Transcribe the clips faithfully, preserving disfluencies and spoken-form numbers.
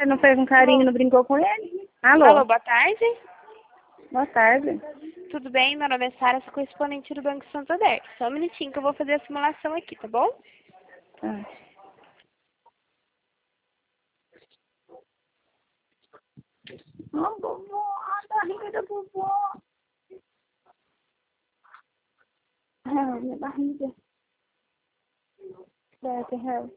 não fez um carinho, não brincou com ele? Alô? Alô, boa tarde. Boa tarde. Tudo bem? Meu nome é Sara, sou correspondente do Banco Santander. Só um minutinho que eu vou fazer a simulação aqui, tá bom? Tá. Ó, vovó, a barriga da vovó. Ah, minha barriga. Certo, Hel.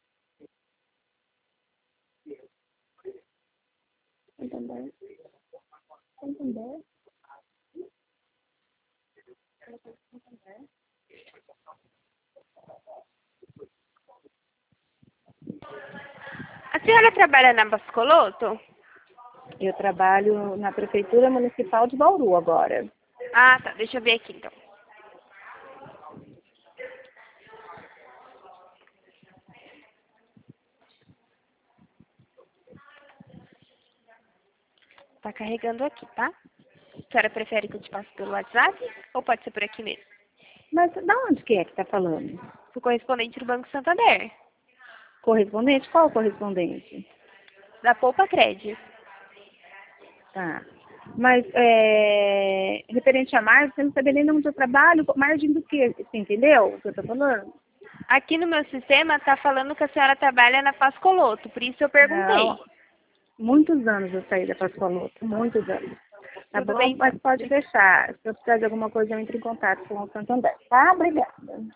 Entendeu? Entendeu? A senhora trabalha na Bascoloto? Eu trabalho na Prefeitura Municipal de Bauru agora. Ah, tá. Deixa eu ver aqui, então. Tá carregando aqui, tá? A senhora prefere que eu te passe pelo WhatsApp ou pode ser por aqui mesmo? Mas da onde que é que tá falando? Sou correspondente do Banco Santander, Correspondente? Qual correspondente? da Poupa Crédito. Tá. Mas, é, referente a margem, você não sabe nem onde eu trabalho, margem do quê? Você entendeu o que eu tô falando? Aqui no meu sistema tá falando que a senhora trabalha na Pascoloto, por isso eu perguntei. Não. Muitos anos eu saí da Pascoaloto, muitos anos. Tá Tudo bom? bem, Mas então. pode deixar. Se eu precisar de alguma coisa, eu entro em contato com o Santander. Tá? Obrigada.